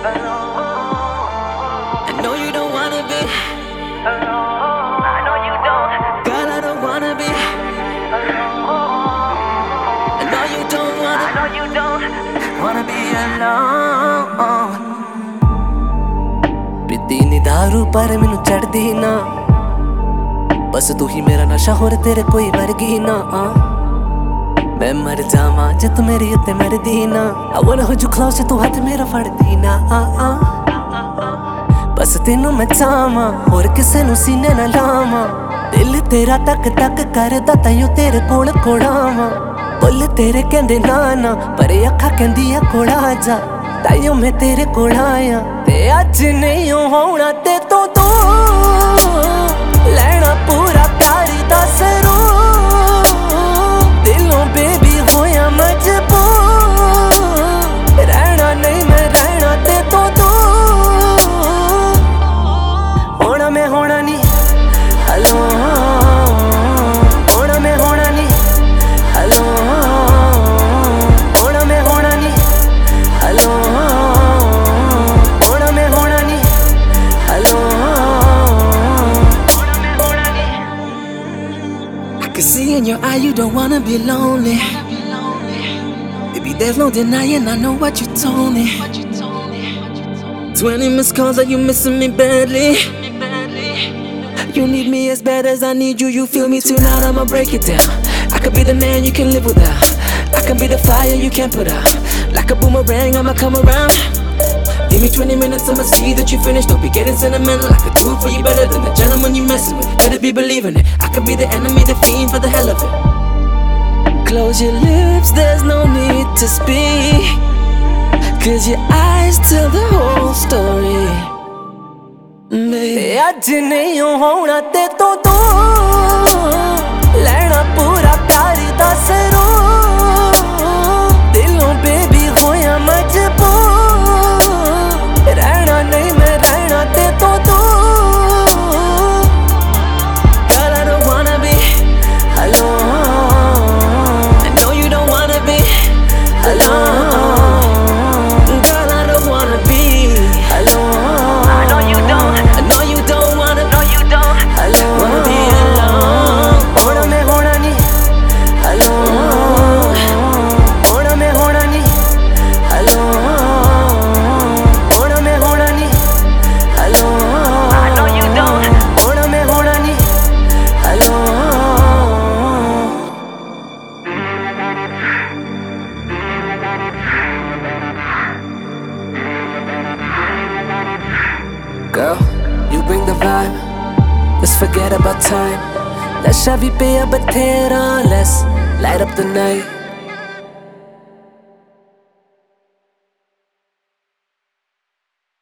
I know you don't wanna be alone. I know you don't. Girl, I don't wanna be alone. I know you don't wanna be alone. पीती नी दारू पर मैनू चढ़दी ना, बस तू ही मेरा नशा होर तेरे कोई वर्गी ना। मैं मर जावां जे तू मेरी उत्ते मरदी ना। I wanna hold you close तू हाथ मेरा फड़दी ना। बस तेनू मैं चाहवां होर किसे नू सीने ना लावां। दिल तेरा तक तक करदा ताइयों तेरे कोल कोड़ावां। बुल तेरे कहंदे ना ना पर अखा कहंदियां कोल आ जा, ताइयों मैं तेरे कोल आया। ते अज नहीं होना ते तो लेना पूरा प्यार दा सरूर। दिलों बेबी होया मजबूर, रहना नहीं मैं रहना ते तो होना मैं होना नहीं alone। होना मैं होना नहीं alone। होना मैं होना नहीं alone। होना मैं होना नहीं alone। I can see in your eye you don't wanna be lonely. Baby, there's no denying, I know what you told me. 20 missed calls, are you missing me badly? You need me as bad as I need you. You feel me tonight, I'ma break it down. I could be the man you can live without. I can be the fire you can't put out. Like a boomerang, I'ma come around. Give me 20 minutes, I'ma see that you finished. Don't be getting sentimental. I could do it for you better than the gentleman you messing with. Better be believing it. I could be the enemy, the fiend for the hell of it. Close your lips, there's no need to speak, 'cause your eyes tell the whole story. अज नहीं होना ते तो लेना पूरा प्यार दा सरूर। दिलों baby होया मजबूर, रहना नहीं मैं रहना ते तो Girl, I don't wanna be alone। I know you don't wanna be alone। Girl, I don't wanna be alone। I know you don't wanna be alone। होना मैं होना नहीं alone। होना मैं होना नहीं alone। होना मैं होना नहीं alone। I know you don't। होना मैं होना नहीं alone। Girl, you bring the vibe, let's forget about time. Let's shabby pay a batera, let's light up the night.